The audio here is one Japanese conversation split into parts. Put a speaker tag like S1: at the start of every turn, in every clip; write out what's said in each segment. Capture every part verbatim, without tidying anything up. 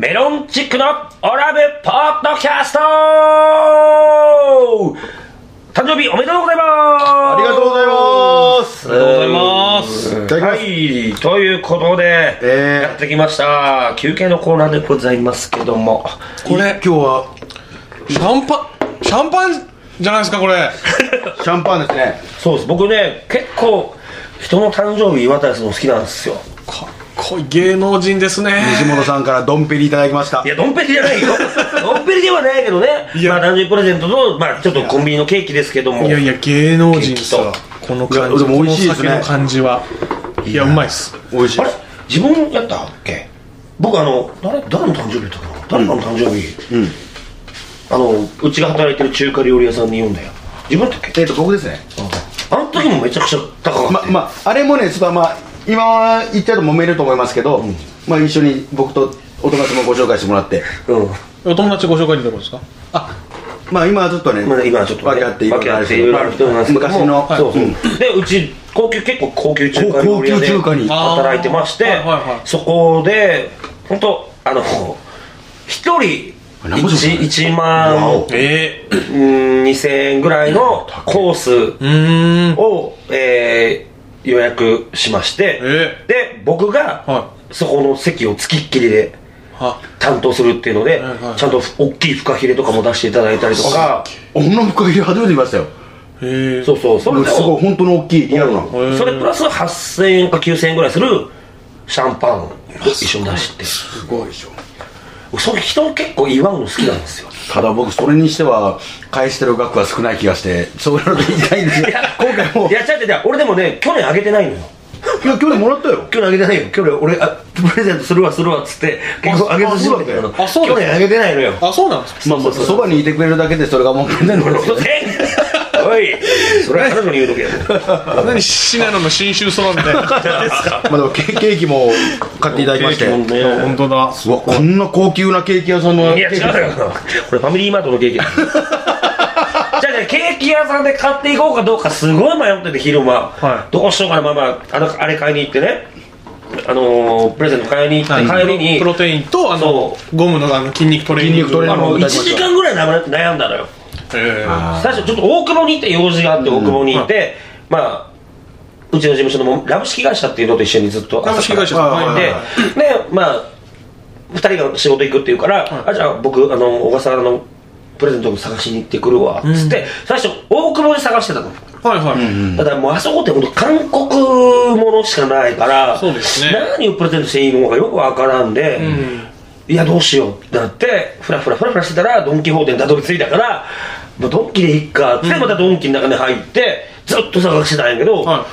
S1: メロンチックのオラブポッドキャスト誕生日おめでとうございます。
S2: ありがとうございます。
S1: ありがとうございます。はい、ということで、えー、やってきました休憩のコーナーでございますけども、
S2: これ今日は
S3: シャンパンシャンパンじゃないですかこれ
S2: シャンパンですね。
S1: そうです。僕ね結構人の誕生日祝ったりするの好きなんですよ。
S3: かっこいい芸能人ですね。
S2: 西本さんからドンペリいただきました。
S1: いやドンペリじゃないよドンペリではないけどね、まあ、誕生日プレゼントと、まあ、ちょっとコンビニのケーキですけども、
S3: いやいや芸能人さこの感じ、
S2: でも美味しいですね、
S3: この先の感じはいやうまいっす。
S2: 美味しい。
S1: あれ自分やったっけ。僕あの誰誰の誕生日だったかな、誰かの誕生日、うん、あのうちが働いてる中華料理屋さんに言うんだよ。自分だったっけ。
S2: えっと僕ですね。
S1: あの時もめちゃくちゃ高かった。
S2: ままああれもねちょっとまあ今言っちゃうと揉めると思いますけど、うん、まあ一緒に僕とお友達もご紹介してもらって、
S3: うん、お友達ご紹介できるんですか。あ
S2: まあ今はちょっとね、
S1: まあ、今はちょっと、ね、
S2: 訳あっていろいろある
S1: 人なんですけど
S2: 昔の、はい、
S1: そうそう、うん、でうち高級結構高級中華料理屋で働いてまして、はいはいはい、そこで本当あの一人いちまん、えー、にせんえんぐらいのコースを、えー、予約しまして、えー、で僕が、はい、そこの席を付きっきりで担当するっていうので、はいはいはい、ちゃんと大きいフカヒレとかも出していただいたりとか。
S2: こんなフカヒレ初めて見ましたよ。
S1: へそうそう、それ
S2: すごい本当の大きいリアルな、
S1: それプラスはっせんえんかきゅうせんえんぐらいするシャンパンを一緒に出して。
S2: すごいでしょ。
S1: それ人結構祝うの好きなんですよ。
S2: ただ僕それにしては返してる額は少ない気がして、そういうので言いたいんですよ。今回も
S1: いや違う違う、俺でもね去年あげてないのよ。
S2: いや去年もらったよ。
S1: 去年あげてないよ。去年俺あプレゼントするわするわっつって結構あげずしめてたの。
S3: あそうだ。
S1: 去年あげてないのよ。
S3: あそうなんですか。
S2: まあまあそばにいてくれるだけでそれがもうプレゼントですよね。
S1: おいそれは彼女に言うとけよ。
S3: 何信濃の信州そばみたいなですか。
S2: まあでもケーキも買っていただきまして、
S3: 本当だ。
S2: うわこんな高級なケーキ屋さんの。
S1: いや違うよこれファミリーマートのケーキじゃあね、ケーキ屋さんで買っていこうかどうかすごい迷ってて昼間、はい、どうしようかな。まあまあ あ, のあれ買いに行ってね、あのー、プレゼント買いに行って、はい、帰りに
S3: プロテインとあのゴム の, あの筋肉トレーニング
S1: あのいちじかんぐらい悩んだのよ。最初ちょっと大久保に行って用事があって大久保に行って、うん、まあうちの事務所の株式会社っていうのと一緒にずっと
S3: 株式会社
S1: で、でまあふたりが仕事行くっていうから、はい、あじゃあ僕あの小笠原のプレゼントを探しに行ってくるわっつって、うん、最初大久保で探してたの。はいはい、ただもうあそこって本当韓国ものしかないから、
S3: そうですね、
S1: 何をプレゼントしていいのかよくわからんで、うん、いやどうしようってなってフラフラフラフラしてたらドンキホーテにたどり着いたから、もうドンキでいっかって、うん、またドンキの中に入ってずっと探してたんやけど、はい、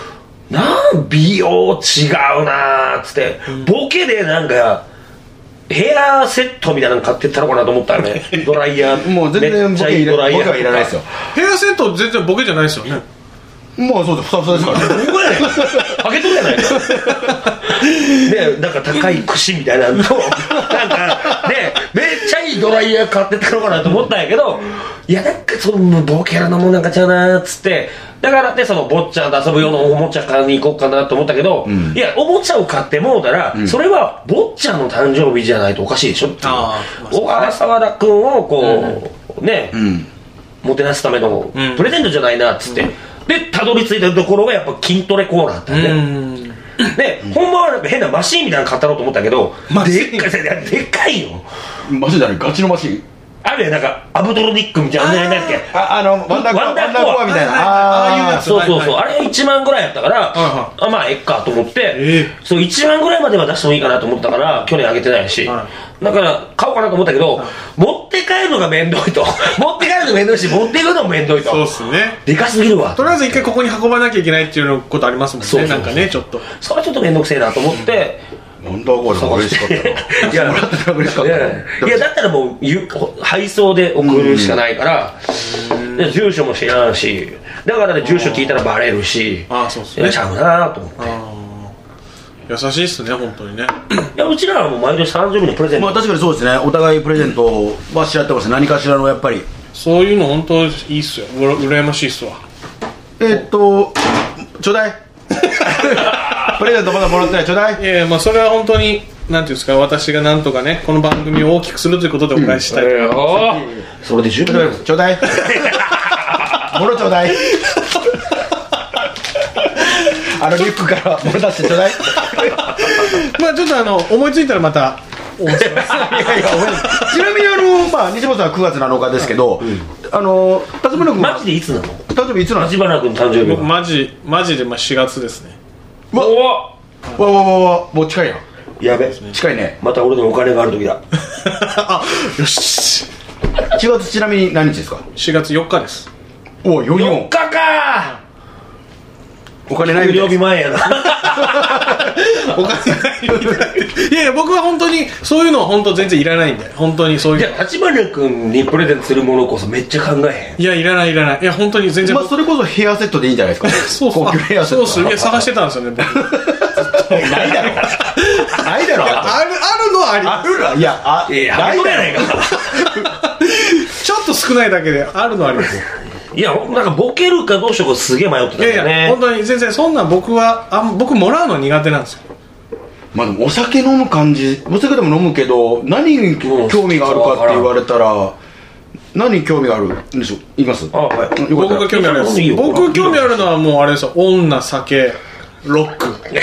S1: なん美容違うなーっつって、うん、ボケでなんかヘアセットみたいなの買ってったのかなと思ったよね。ドライヤー
S2: もう全然ボケいらないですよ。
S3: ヘアセット全然ボケじゃないですよね。
S2: もうそうです、ふさふさですからね。
S1: どこやねんハゲとるやないかね、なんか高い櫛みたいなのとなんかねめっちゃいいドライヤー買ってったのかなと思ったんやけど、いやなんかそのボケらのもんなんかちゃうなーっつって、だからってその坊ちゃんと遊ぶ用のおもちゃ買いに行こうかなと思ったけど、うん、いやおもちゃを買ってもうたら、うん、それは坊ちゃんの誕生日じゃないとおかしいでしょっていう、小笠原君をこう、うん、ね、うん、もてなすためのプレゼントじゃないなっつって、うん、でたどり着いたところがやっぱ筋トレコーナーだったんで、うん、で、うん、ほんまはなんか変なマシーンみたいなの買ったろうと思ったけど、でっかいでっかいよ。
S2: マシンじゃない、ガチのマシン
S1: あるよ、なんかアブドロニックみたいな、何だっけ、
S2: ああのワンダーコア、ワンダーコアみたいな、
S1: ああいうやつ、そうそうそう、あれいちまんぐらいやったから、あまあえっかと思って、えー、そういちまんぐらいまでは出してもいいかなと思ったから去年あげてないし、はい、だから買おうかなと思ったけど、はい、持って帰るのがめんどいと持って帰るのめんどいし持っていくのもめんどいと、
S3: そうっすね、
S1: でかすぎるわ。
S3: とりあえず一回ここに運ばなきゃいけないっていうことありますもんね。そうそうそう、なんかねちょっと
S1: それはちょっとめんどくせえなと思って、
S2: ワンダーコアでも嬉しかったな。いやもらってたら嬉しかった。いや、
S1: いやだったらもう配送で送るしかないから、で住所も知らんし、だからね住所聞いたらバレるし、
S3: ああそうっすね、
S1: ちゃうなと思って。
S3: 優しいっすね本当にね。
S1: いやうちらはもう毎年誕生日のプレゼント、
S2: まあ確かにそうですね、お互いプレゼントはし合ってます。何かしらのやっぱり
S3: そういうの本当いいっすよ、うらやましいっすわ。
S2: えー、っとちょうだいプレゼントまだもらってない、ちょうだい。
S3: いやいや、まあそれは本当になんていうんですか、私がなんとかねこの番組を大きくするということでお返ししたいと思います、
S1: うん、それで十分
S2: ちょうだいもろちょうだいあのリュックからもろ出してちょうだい
S3: まあちょっとあの思いついたらまたお願いしますいやいや
S2: ちなみにあの、まあ、西本さんはくがつなのかですけど、うん、あの立花君は
S1: マジでいつなの？
S2: 例えばいつなの？
S1: 立花君誕生日は
S3: マジマジでまあしがつですね。
S2: わわわわわわもう近いやん。
S1: やべ
S2: 近いね。
S1: また俺のお金がある時だ
S3: あよし
S2: しがつちなみに何日ですか？
S3: しがつよっかです。
S2: およんじゅうよん
S1: よっかか
S2: お金ないみたい
S1: 給料日前やな
S3: お金ないみたいいやいや僕は本当にそういうのは本当全然いらないんで本当にそういう。
S1: いや立花君にプレゼントするものこそめっちゃ考えへん。
S3: いやいらないいらないいや本当に全然、
S2: まあ、それこそヘアセットでいいんじゃないですか
S3: そうそう
S2: 高級ヘアセット
S3: そうっすいや探してたんですよね僕
S2: ないだろないだろ
S3: あるあるのはあり
S2: あるらいやあ
S1: いやないだないか
S3: ちょっと少ないだけであるのはあります
S1: いやなんかボケるかどうしようかすげえ迷ってたんだよね。
S3: いやいや本当に先生そんなん僕はあ僕もらうの苦手なんですよ。
S2: まあでもお酒飲む感じお酒でも飲むけど何に興味があるかって言われたら何に興味があるんでしょう言います？
S1: あ、はい、
S3: 僕が興味あるです僕興味あるのはもうあれですよ女酒ロック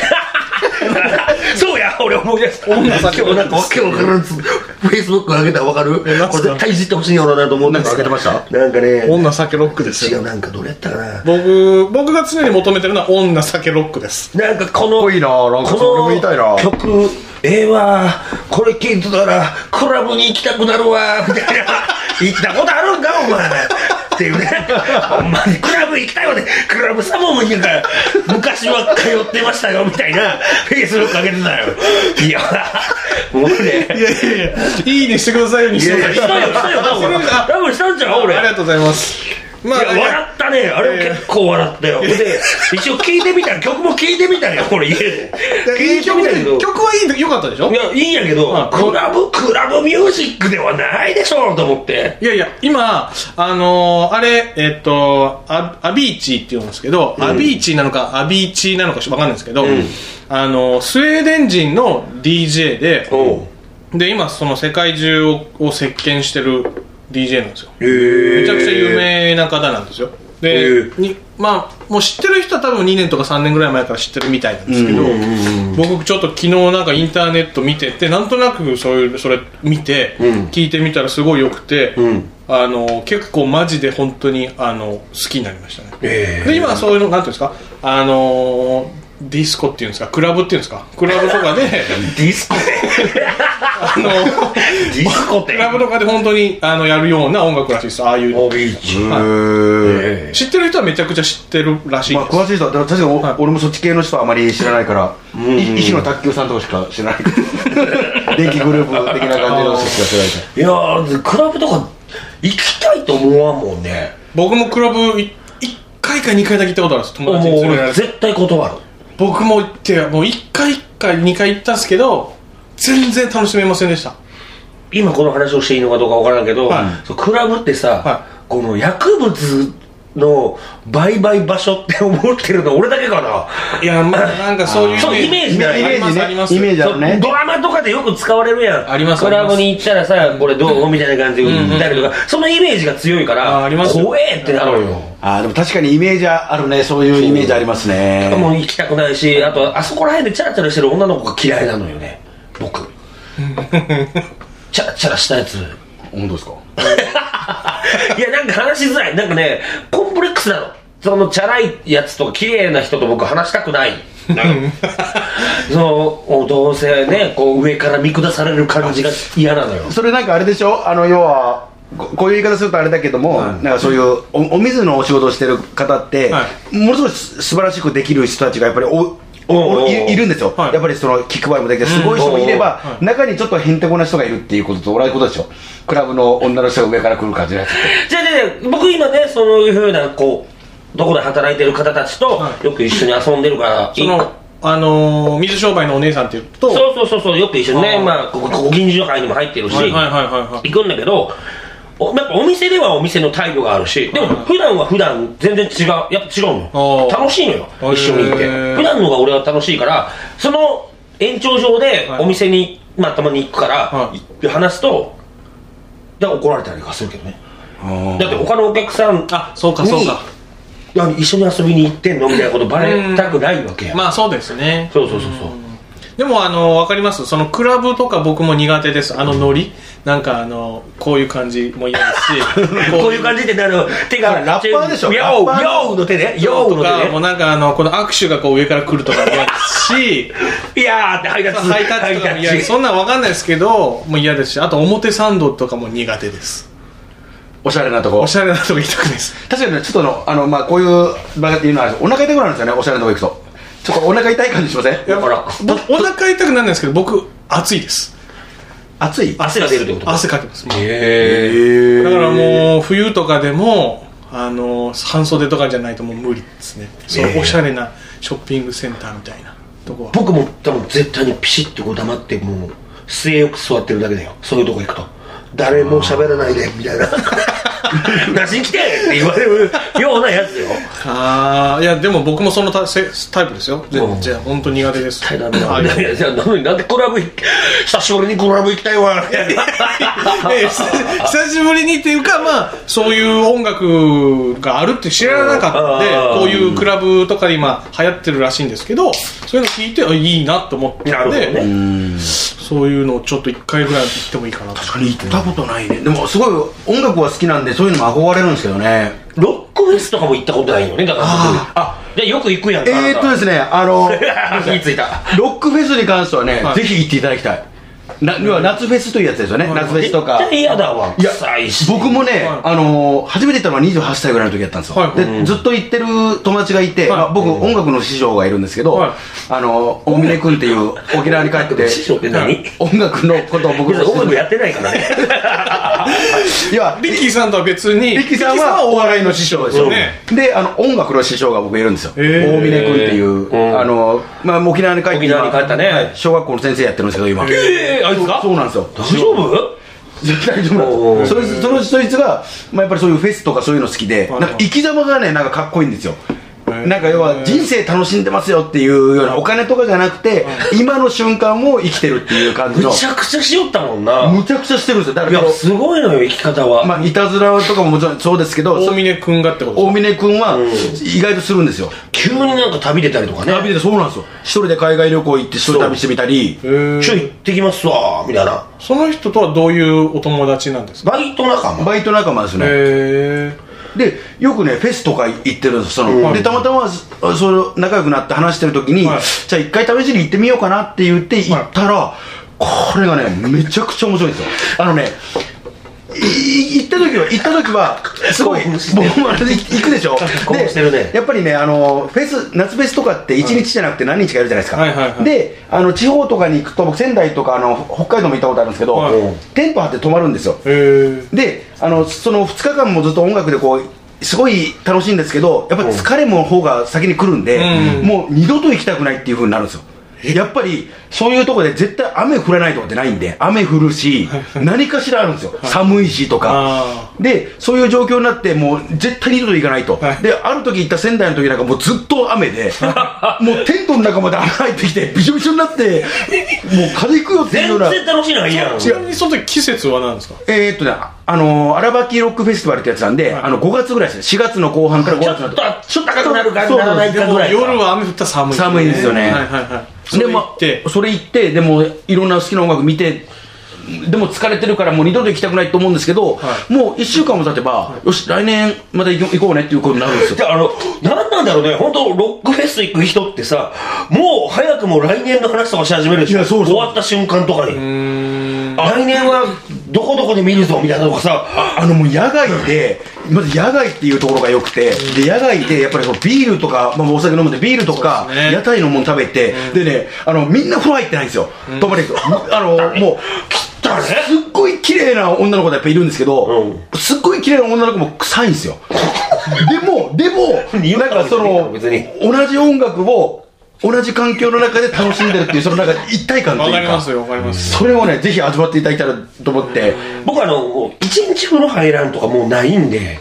S1: そうや俺思い出した
S3: 女酒
S1: 今日なんかわけわからんフェイスブック上げたらわかる？これ絶対いじってほしいよなと思って
S2: 上げてました？
S1: なんかね
S3: 女酒ロックですよ。
S1: 違うなんかどれやったかな
S3: 僕僕が常に求めてるのは女酒ロックです。
S1: なんかこの
S2: いいななんかそれも言いたいな
S1: 曲ええわこれ聴いてたらクラブに行きたくなるわみたいな行ったことあるんかお前っていうねほんまにクラブ行きたいわねクラブサモンもいいから昔は通ってましたよみたいなフェイスブック上げてたよ。いやもうね
S3: いやいやいやいいねしてくださいよ西野さん。
S1: したよしたよ多分したんちゃう俺。
S3: ありがとうございます。
S1: まあ、いや笑ったねあれ結構笑ったよ、えー、で一応聴いてみたら曲も聴いてみたよこれ家で
S3: いい曲で曲はいいよかったでしょ。
S1: いやいいんやけど、まあ、クラブクラブミュージックではないでしょと思って。
S3: いやいや今あのー、あれえっとア, アビーチって言うんですけど、うん、アビーチなのかアビーチなのか分かんないんですけど、うん、あのスウェーデン人の ディージェー で、うん、で今その世界中 を, を席巻してるディージェー なんですよ。めちゃくちゃ有名な方なんですよ。でにまあもう知ってる人は多分にねんとかさんねんぐらい前から知ってるみたいなんですけど、僕ちょっと昨日なんかインターネット見ててなんとなくそういうそれ見て、うん、聞いてみたらすごい良くて、うん、あの結構マジで本当にあの好きになりましたね。で今はそういうのなんていうんですかあのーディスコっていうんですかクラブっていうんですかクラブとかで
S1: ディスコって
S3: あのディスコってクラブとかで本当にあのやるような音楽らしいです。ああいうの、はい、知ってる人はめちゃくちゃ知ってるらしいです。
S2: まあ、詳しい人は確かに、はい、俺もそっち系の人はあまり知らないから石野卓球さんとかしか知らない電気グループ的な感じの人しか知らない
S1: いやークラブとか行きたいと思わんもんね。
S3: 僕もクラブいっかいかにかいだけ行ったことあるんです友達に連れられて。
S1: 絶対断る。
S3: 僕も行ってもういっかいいっかいにかい行ったんですけど全然楽しめませんでした。
S1: 今この話をしていいのかどうかわからんけど、はい、そうクラブってさ、はい、この薬物の売買場所って思ってるの俺だけかな。
S3: いやまあなんかそういう
S1: イメージ
S2: ねイメージね
S3: あります
S2: イメージあるね。
S1: ドラマとかでよく使われるやん。
S3: あります。
S1: クラブに行ったらさこれどうみたいな感じで言ったりとか、うんうん、そのイメージが強いから
S3: あります
S1: 怖えってなるよ。
S2: あでも確かにイメージあるね。そういうイメージありますね。
S1: もう行きたくないしあとあそこら辺でチャラチャラしてる女の子が嫌いなのよね僕チャラチャラしたやつ。
S2: 本当ですか
S1: いやなんか話しづらいなんかねコンプレックスなの。そのチャラいやつとか綺麗な人と僕話したくないそのどうせねこう上から見下される感じが嫌なのよ。
S2: それなんかあれでしょあの要はこういう言い方するとあれだけども、はい、なんかそういう お, お水のお仕事をしてる方って、はい、ものすごい素晴らしくできる人たちがやっぱりおおい, いるんですよ、はい、やっぱりそのキックバイもできてすごい人もいれば、うん、中にちょっとへんてこな人がいるっていうことと同じことでしょ。クラブの女の人が上から来る感じのやつって
S1: じゃあじゃあ僕今ねそういうふうなこうどこで働いてる方たちとよく一緒に遊んでるから
S3: そのあのー、水商売のお姉さんっていうと
S1: そうそうそうそうよく一緒にねまあここご近所会にも入ってるし、はいはいはいはい、行くんだけどおやっぱお店ではお店の態度があるしでも普段は普段全然違うやっぱ違うの楽しいのよ一緒にいて普段のが俺は楽しいからその延長上でお店に、まあ、たまに行くから、はい、話すとだから怒られたりとかするけどね。だって他のお客さんに
S3: あそうかそうか
S1: 一緒に遊びに行ってんのみたいなことバレたくないわけや。
S3: まあそうですね。
S1: そうそうそうそう。
S3: でもあの分かります。そのクラブとか僕も苦手です。あのノリなんかあのこういう感じも嫌ですし
S1: こういう感じってなる手が
S2: ラッパーでしょ。
S1: ヨーヨーの手でヨーの手で
S3: もうなんかあのこの握手がこう上から来るとか嫌ですし
S1: いやーってハイタッチ
S3: ハイタッチとかも嫌です。そんなん分かんないですけどもう嫌ですし、あと表参道とかも苦手です。
S2: おしゃれなとこ
S3: おしゃれなとこ行きたくないです。
S2: 確かにね、ちょっとのあの、まあ、こういう場っていうのはお腹痛くなるんですよね。おしゃれなとこ行くとちょっとお腹痛い感じしません？いや、
S3: ほらお腹痛くならないんですけど僕暑いです。
S2: 暑い？
S1: 汗が出るってこと？
S3: 汗かきます。
S1: へ
S3: ー。だからもう冬とかでもあの半袖とかじゃないともう無理ですね。そのおしゃれなショッピングセンターみたいなとこは。
S1: 僕も多分絶対にピシッとこう黙ってもう末よく座ってるだけだよ。そういうとこ行くと誰も喋らないでみたいな出しに来てって言われるようなやつよ。
S3: ああ、いやでも僕もそのタイプですよ。じゃあ本当に苦手です。
S1: 絶対ダメだ。いやじゃあなのになんでクラブ久しぶりにクラブ行きたいわ
S3: 久しぶりにっていうか、まあそういう音楽があるって知らなかったんで、こういうクラブとか今流行ってるらしいんですけど、そういうの聞いてあいいなと思ってたんで、ね、そういうのをちょっといっかいぐらい行ってもいいかなと。
S2: 確かに行ったことないね。でもすごい音楽は好きなんでそういうのも憧れるんですけどね。
S1: ロックフェスとかも行ったことないよね。だからああでよく行くやんか。
S2: えーっとですねあの
S1: 気ついた
S2: ロックフェスに関してはね、はい、ぜひ行っていただきたい。な要は夏フェスというやつですよね、はい、夏フェスとか。
S1: 絶対嫌だわ。
S2: いや僕もね、はい、あのー、初めて行ったのはにじゅうはっさいぐらいの時やったんですよ、はい、で、うん、ずっと行ってる友達がいて、はい、まあ、僕、うん、音楽の師匠がいるんですけど、はい、あのー、大峰君っていう沖縄に帰って
S1: 師匠って何？
S2: 音楽のことを僕
S1: の音楽やってないからね
S3: いやリッキーさんとは別に
S2: リッキーさんはお笑いの師匠ですよね、うん、であの音楽の師匠が僕いるんですよ、えー、大峰君っていう、うん、あのー、まあ、沖縄に帰って
S1: 沖縄に帰ったね、
S2: 小学校の先生やってるんですけど今。
S1: えー、あいつか？
S2: そうなんですよ。
S1: 大丈夫？
S2: 大丈夫なんです。それそのそいつが、まあ、やっぱりそういうフェスとかそういうの好きで、なんか生き様がねなんかかっこいいんですよ。なんか要は人生楽しんでますよっていうようなお金とかじゃなくて今の瞬間を生きてるっていう感じの。
S1: むちゃくちゃしよったもんな。
S2: むちゃくちゃしてるんですよ。だから
S1: いやすごいのよ生き方は。
S2: まあいたずらとかももちろんそうですけど、
S3: 大峰君がってことですか？
S2: 大峰君は意外とするんですよ、うん、
S1: 急になんか旅出たりとかね。
S2: 旅出てそうなんですよ。一人で海外旅行行って一人旅してみたり、
S1: ちょ行ってきますわみたいな。
S3: その人とはどういうお友達なんですか？
S1: バイト仲間。
S2: バイト仲間ですね。
S3: へー。
S2: でよくねフェスとか行ってるんです。その、うん、でたまたまその仲良くなって話してる時に、はい、じゃあ一回試しに行ってみようかなって言って行ったら、はい、これがねめちゃくちゃ面白いんですよ。あのね行った時は行った時はすごい僕もあれで行くでしょ。で、ね、やっぱりねあのフェス夏フェスとかっていちにちじゃなくて何日かやるじゃないですか、はいはいはい、であの地方とかに行くと僕仙台とかあの北海道も行ったことあるんですけど、はい、テント張って泊まるんですよ。であのそのふつかかんもずっと音楽でこうすごい楽しいんですけどやっぱり疲れも方が先に来るんで、うん、もう二度と行きたくないっていう風になるんですよ。やっぱりそういうところで絶対雨降らないとこってないんで雨降るし何かしらあるんですよ寒いしとかでそういう状況になってもう絶対二度と行かないと。である時行った仙台の時なんかもうずっと雨でもうテントの中まで雨入ってきてびしょびしょになってもう風邪ひくよっていうような。
S1: 全然楽しいのがいいやん。
S3: ちなみにその時季節は何ですか？
S2: えー、っとねあの荒ばきロックフェスティバルってやつなんで、はい、あのごがつぐらいですね。しがつの後半からごがつの
S1: ちょっとちょっと高くなるかならないかぐらい。
S3: 夜は雨降ったら寒い、ね、
S2: 寒いんですよね。はいはいはい。それ行ってそれ行ってでもいろんな好きな音楽見てでも疲れてるからもう二度と行きたくないと思うんですけど、はい、もういっしゅうかんも経てば、はい、よし来年また行こうねっていうことになるんですよ。
S1: あの何なんだろうね本当ロックフェス行く人ってさもう早くも来年の話とかし始めるでしょ。そうそう終わった瞬間とかにうーん来年はどこどこで見るぞみたいなとかさ
S2: あ, あのもう野外でまず野外っていうところが良くてで野外でやっぱりビールとか、まあ、お酒飲むんでビールとか、ね、屋台のもの食べて、うん、でねあのみんな風呂入ってないんですよ、うん、泊まり行くとあのもうすっごい綺麗な女の子がやっぱいるんですけど、うん、すっごい綺麗な女の子も臭いんですよでもでもなんかその同じ音楽を同じ環境の中で楽しんでるっていうそのなんか一体感というか
S3: わかりますよわかります
S2: それをねぜひ味わっていただきたいと思って
S1: 僕あの一日風呂入らんとかもうないんで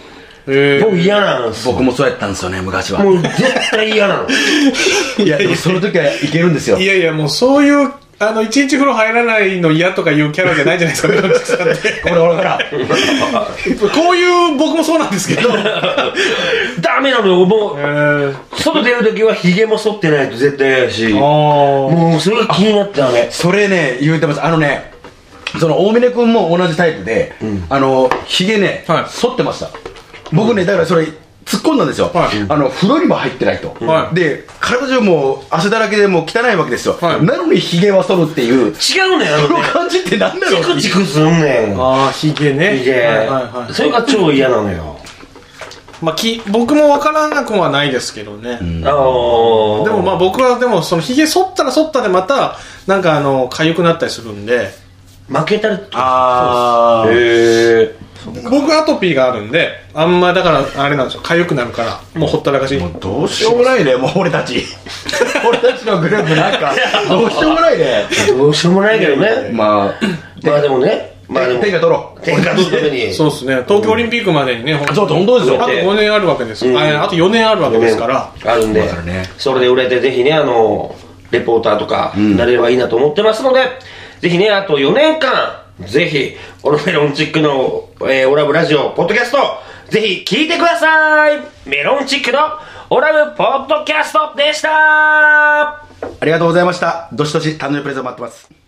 S1: もう嫌なんです。
S2: 僕もそうやったんですよね、昔は。
S1: もう絶対嫌なの。
S2: いや、でもその時はいけるんですよ。
S3: いやいや、もうそういう、あの、一日風呂入らないの嫌とかいうキャラじゃないじゃないですか、メロンチックさんって。
S2: これ、俺から。
S3: こういう僕もそうなんですけど。
S1: ダメなのよ、もう。えー、外出るときはヒゲも剃ってないと絶対嫌やし。もうそれが気になってたね。
S2: それね、言うてます。あのね、その大峰君も同じタイプで、うん、あの、ヒゲね、はい、剃ってました。僕ね、だからそれ、突っ込んだんですよ、はい、あの風呂にも入ってないと、はい、で体中もう汗だらけでもう汚いわけですよ、はい、なのにヒゲは剃るっていう、
S1: 違うねん、あのね、
S2: その感じってなんだろう、
S1: チクチクすんねん。
S3: ああ、ヒゲね、
S1: ヒゲ、はいはいはい、それが超嫌なのよ。
S3: まあ、き僕も分からなくはないですけどね、うん、あでもまあ僕はでもそのヒゲ剃ったら剃ったでまたなんかあの痒くなったりするんで、
S1: 負けたりとか、
S3: ああ、へえ。僕アトピーがあるんで、あんまだからあれなんですよ、痒くなるからもうほったらかし。
S2: もうどうしようもないね、もう俺たち俺たちのグループなんかどうしようもないね。
S1: どうしようもないけどね。
S2: まあ
S1: まあでもね、まあでも
S2: 天下取ろう、
S1: 天下取るために。
S3: そうですね、東京オリンピックまでにね、
S2: そう本当ですよ、
S3: あとごねんあるわけですよ、うん、あ, あとよねんあるわけですから、
S1: あるんで、ね、それで売れてぜひね、あのレポーターとかなれればいいなと思ってますので、うん、ぜひね、あとよねんかんぜひオルメロンチックの、えー、オラブラジオポッドキャストぜひ聞いてください。メロンチックのオラブポッドキャストでした。
S2: ありがとうございました。どしどし誕生日プレゼント待ってます。